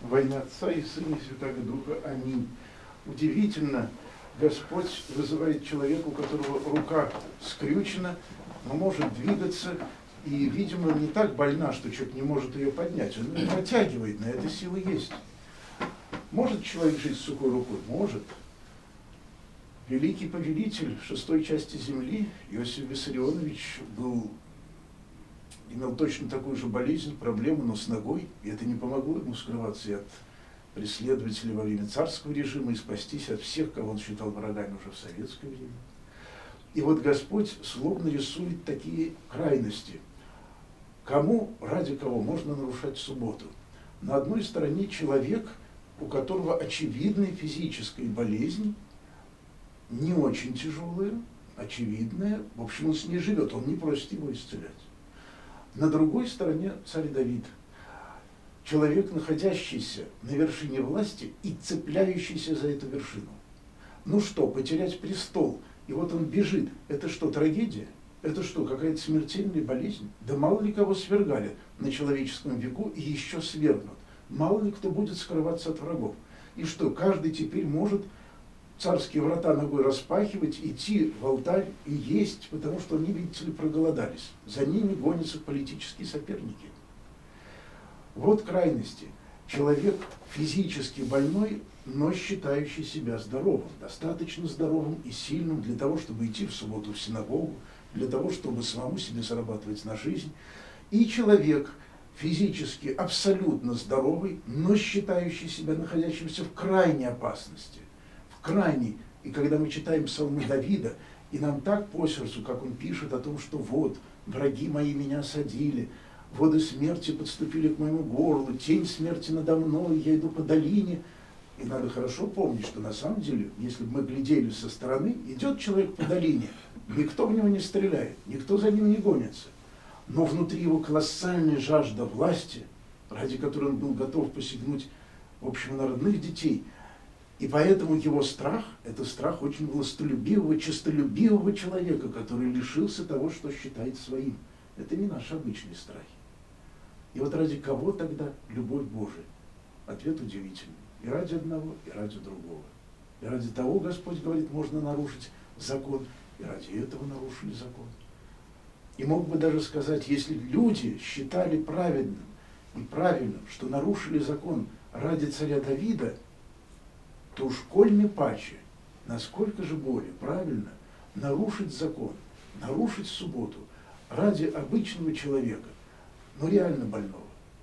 Во имя Отца и Сына и Святаго Духа. Аминь. Удивительно, Господь вызывает человека, у которого рука скрючена, но может двигаться, и, видимо, не так больна, что человек не может ее поднять. Он ее протягивает, на это силы есть. Может человек жить с сухой рукой? Может. Великий повелитель шестой части земли Иосиф Виссарионович имел точно такую же болезнь, проблему, но с ногой, и это не помогло ему скрываться и от преследователей во время царского режима и спастись от всех, кого он считал врагами уже в советское время. И вот Господь словно рисует такие крайности. Кому, ради кого можно нарушать субботу? На одной стороне человек, у которого очевидная физическая болезнь, не очень тяжелая, очевидная, в общем, он с ней живет, он не просит его исцелять. На другой стороне царь Давид, человек, находящийся на вершине власти и цепляющийся за эту вершину. Ну что, потерять престол, и вот он бежит, это что, трагедия? Это что, какая-то смертельная болезнь? Да мало ли кого свергали на человеческом веку и еще свергнут. Мало ли кто будет скрываться от врагов. И что, каждый теперь может царские врата ногой распахивать, идти в алтарь и есть, потому что они, видите ли, проголодались. За ними гонятся политические соперники. Вот крайности. Человек физически больной, но считающий себя здоровым, достаточно здоровым и сильным для того, чтобы идти в субботу в синагогу, для того, чтобы самому себе зарабатывать на жизнь. И человек физически абсолютно здоровый, но считающий себя находящимся в крайней опасности. В крайней. И когда мы читаем псалмы Давида, и нам так по сердцу, как он пишет о том, что вот, враги мои меня осадили, воды смерти подступили к моему горлу, тень смерти надо мной, я иду по долине. И надо хорошо помнить, что на самом деле, если бы мы глядели со стороны, идет человек по долине, никто в него не стреляет, никто за ним не гонится. Но внутри его колоссальная жажда власти, ради которой он был готов посягнуть, в общем, на родных детей. И поэтому его страх – это страх очень властолюбивого, честолюбивого человека, который лишился того, что считает своим. Это не наши обычные страхи. И вот ради кого тогда любовь Божия? Ответ удивительный. И ради одного, и ради другого. И ради того, Господь говорит, можно нарушить закон, и ради этого нарушили закон. И мог бы даже сказать, если люди считали праведным и правильным, что нарушили закон ради царя Давида, то уж коль не паче, насколько же более правильно нарушить закон, нарушить субботу ради обычного человека, но реально больного.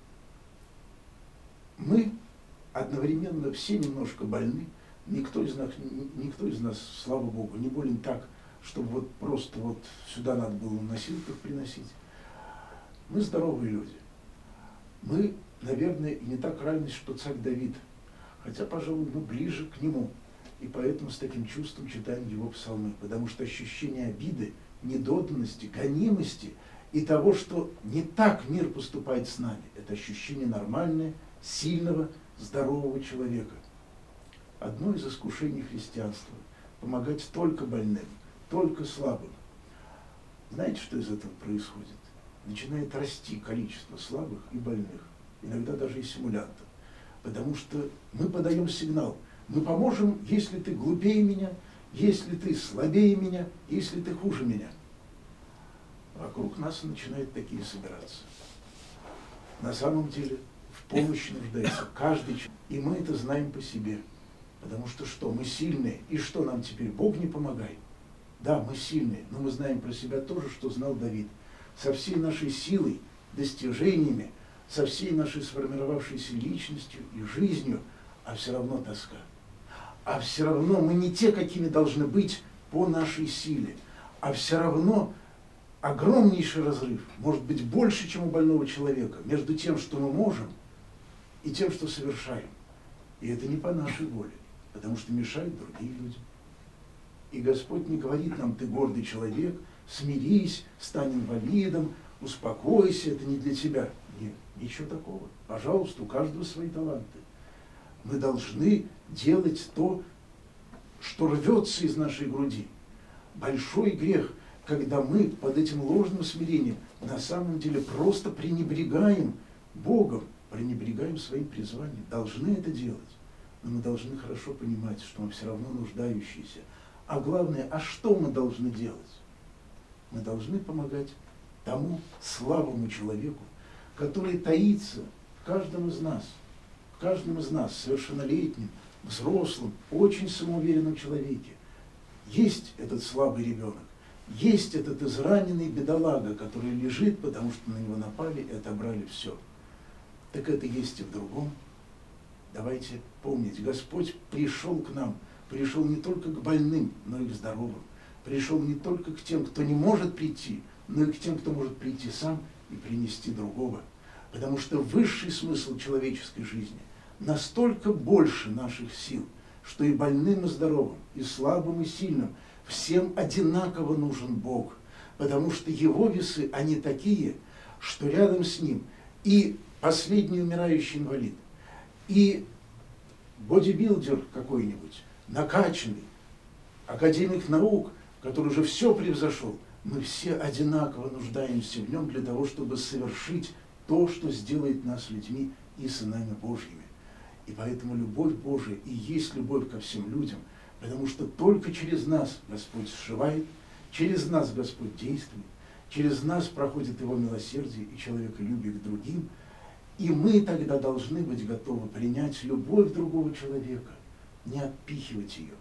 Мы одновременно все немножко больны, никто из нас, слава Богу, не болен так, чтобы вот просто вот сюда надо было на носилках приносить. Мы здоровые люди. Мы, наверное, и не так ранены, что царь Давид, хотя, пожалуй, мы ближе к нему. И поэтому с таким чувством читаем его псалмы, потому что ощущение обиды, недоданности, гонимости и того, что не так мир поступает с нами, это ощущение нормальное, сильного, здорового человека. Одно из искушений христианства – помогать только больным, только слабым. Знаете, что из этого происходит? Начинает расти количество слабых и больных, иногда даже и симулянтов. Потому что мы подаем сигнал. Мы поможем, если ты глупее меня, если ты слабее меня, если ты хуже меня. Вокруг нас начинают такие собираться. На самом деле в помощи нуждается каждый человек. И мы это знаем по себе. Потому что что? Мы сильные. И что нам теперь? Бог не помогает. Да, мы сильные, но мы знаем про себя то же, что знал Давид. Со всей нашей силой, достижениями, со всей нашей сформировавшейся личностью и жизнью, а все равно тоска. А все равно мы не те, какими должны быть по нашей силе. А все равно огромнейший разрыв, может быть больше, чем у больного человека, между тем, что мы можем, и тем, что совершаем. И это не по нашей воле, потому что мешают другие люди. И Господь не говорит нам, ты гордый человек, смирись, стань инвалидом, успокойся, это не для тебя. Нет, ничего такого. Пожалуйста, у каждого свои таланты. Мы должны делать то, что рвется из нашей груди. Большой грех, когда мы под этим ложным смирением на самом деле просто пренебрегаем Богом пренебрегаем своим призванием, должны это делать, но мы должны хорошо понимать, что мы все равно нуждающиеся. А главное, а что мы должны делать? Мы должны помогать тому слабому человеку, который таится в каждом из нас, совершеннолетнем, взрослом, очень самоуверенном человеке. Есть этот слабый ребенок, есть этот израненный бедолага, который лежит, потому что на него напали и отобрали все. Так это есть и в другом. Давайте помнить, Господь пришел к нам, пришел не только к больным, но и к здоровым. Пришел не только к тем, кто не может прийти, но и к тем, кто может прийти сам и принести другого. Потому что высший смысл человеческой жизни настолько больше наших сил, что и больным, и здоровым, и слабым, и сильным всем одинаково нужен Бог. Потому что Его весы, они такие, что рядом с Ним и последний умирающий инвалид, и бодибилдер какой-нибудь, накачанный, академик наук, который уже все превзошел, мы все одинаково нуждаемся в нем для того, чтобы совершить то, что сделает нас людьми и сынами Божьими. И поэтому любовь Божия и есть любовь ко всем людям, потому что только через нас Господь сшивает, через нас Господь действует, через нас проходит Его милосердие и человеколюбие к другим, и мы тогда должны быть готовы принять любовь другого человека, не отпихивать ее,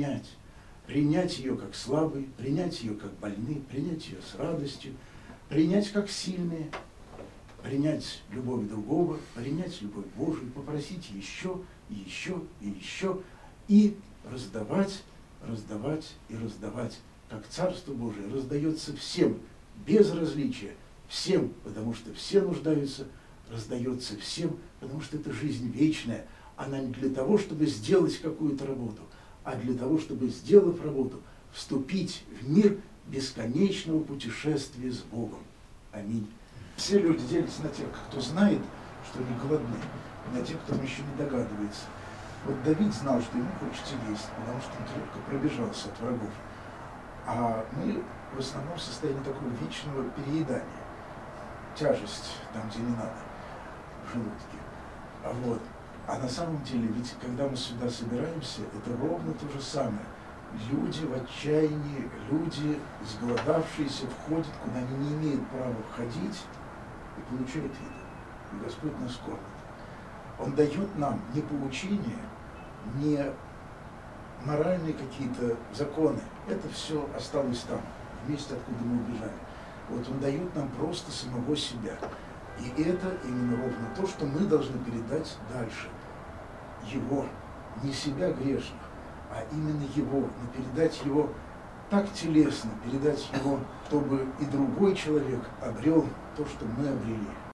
принять ее как слабый, принять ее как больный, принять ее с радостью, принять как сильные, принять любовь другого, принять любовь Божию, попросить еще, и еще, и еще, и раздавать, раздавать и раздавать, как Царство Божие раздается всем, без различия, всем, потому что все нуждаются, раздается всем, потому что это жизнь вечная, она не для того, чтобы сделать какую-то работу, а для того, чтобы, сделав работу, вступить в мир бесконечного путешествия с Богом. Аминь. Все люди делятся на тех, кто знает, что они голодны, и на тех, кто еще не догадывается. Вот Давид знал, что ему хочется есть, потому что он крепко пробежался от врагов. А мы в основном в состоянии такого вечного переедания. Тяжесть там, где не надо, в желудке. А на самом деле, ведь когда мы сюда собираемся, это ровно то же самое. Люди в отчаянии, люди сголодавшиеся входят, куда они не имеют права входить, и получают еду. И Господь нас кормит. Он дает нам не поучения, не моральные какие-то законы. Это все осталось там, в месте, откуда мы убежали. Вот Он дает нам просто самого себя. И это именно ровно то, что мы должны передать дальше. Его, не себя грешных, а именно Его, но передать Его так телесно, передать Его, чтобы и другой человек обрел то, что мы обрели.